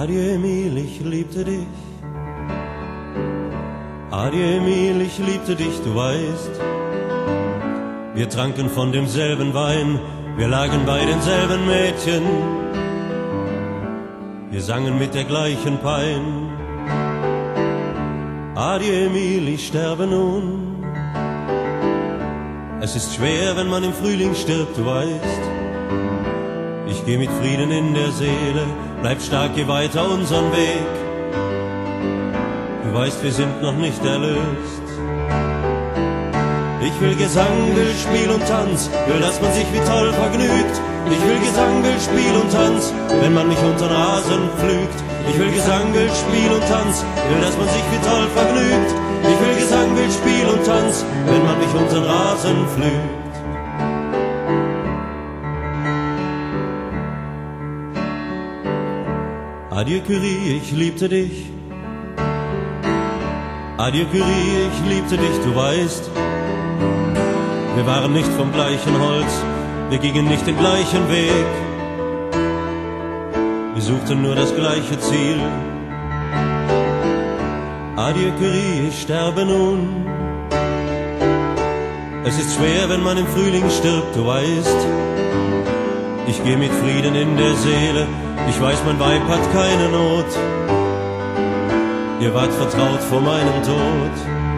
Adieu Emil, ich liebte dich. Adieu Emil, ich liebte dich, du weißt. Wir tranken von demselben Wein, wir lagen bei denselben Mädchen. Wir sangen mit der gleichen Pein. Adieu Emil, ich sterbe nun. Es ist schwer, wenn man im Frühling stirbt, du weißt. Ich geh mit Frieden in der Seele, bleib stark, geh weiter unseren Weg. Du weißt, wir sind noch nicht erlöst. Ich will Gesang, will Spiel und Tanz, will, dass man sich wie toll vergnügt. Ich will Gesang, will Spiel und Tanz, wenn man mich unter den Rasen pflügt. Ich will Gesang, will Spiel und Tanz, will, dass man sich wie toll vergnügt. Ich will Gesang, will Spiel und Tanz, wenn man mich unter den Rasen pflügt. Adieu Curie, ich liebte dich. Adieu Curie, ich liebte dich, du weißt. Wir waren nicht vom gleichen Holz, wir gingen nicht den gleichen Weg. Wir suchten nur das gleiche Ziel. Adieu Curie, ich sterbe nun. Es ist schwer, wenn man im Frühling stirbt, du weißt. Ich geh mit Frieden in der Seele, ich weiß, mein Weib hat keine Not. Ihr wart vertraut vor meinem Tod.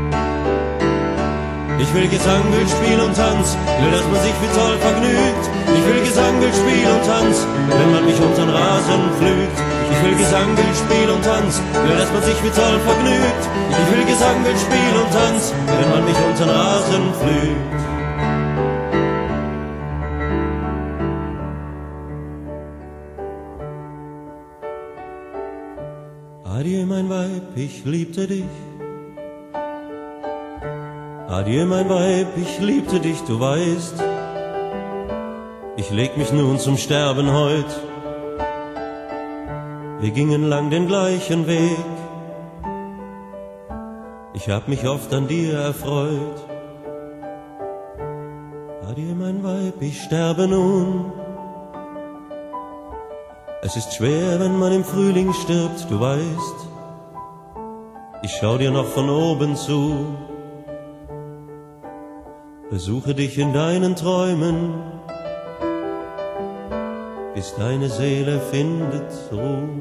Ich will Gesang, will Spiel und Tanz, will, dass man sich wie toll vergnügt. Ich will Gesang, will Spiel und Tanz, wenn man mich unter den Rasen pflügt. Ich will Gesang, will Spiel und Tanz, will, dass man sich wie toll vergnügt. Ich will Gesang, will Spiel und Tanz, wenn man mich unter den Rasen pflügt. Adieu mein Weib, ich liebte dich. Adieu mein Weib, ich liebte dich, du weißt. Ich leg mich nun zum Sterben heut. Wir gingen lang den gleichen Weg. Ich hab mich oft an dir erfreut. Adieu mein Weib, ich sterbe nun. Es ist schwer, wenn man im Frühling stirbt, du weißt. Ich schau dir noch von oben zu. Besuche dich in deinen Träumen, bis deine Seele findet Ruhe.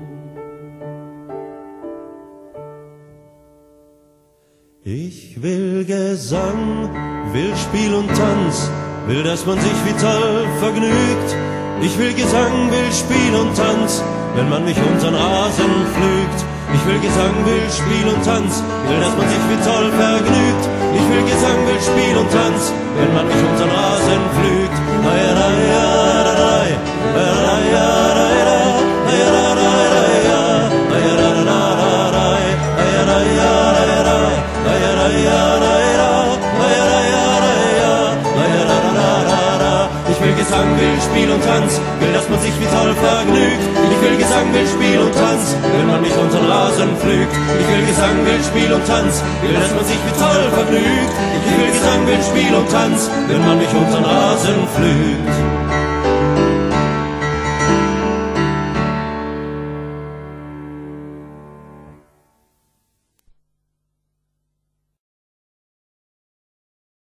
Ich will Gesang, will Spiel und Tanz, will, dass man sich wie toll vergnügt. Ich will Gesang, will Spiel und Tanz, wenn man mich unter den Rasen pflügt. Ich will Gesang, will Spiel und Tanz, will, dass man sich wie toll vergnügt. Ich will Gesang, will Spiel und Tanz, wenn man mich unter den Rasen pflügt. Ich will Gesang, will Spiel und Tanz, will, dass man sich wie toll vergnügt. Ich will Gesang, will Spiel und Tanz, wenn man mich unter den Rasen pflügt. Ich will Gesang, will Spiel und Tanz, will, dass man sich wie toll vergnügt. Ich will Gesang, will Spiel und Tanz, wenn man mich unter den Rasen pflügt.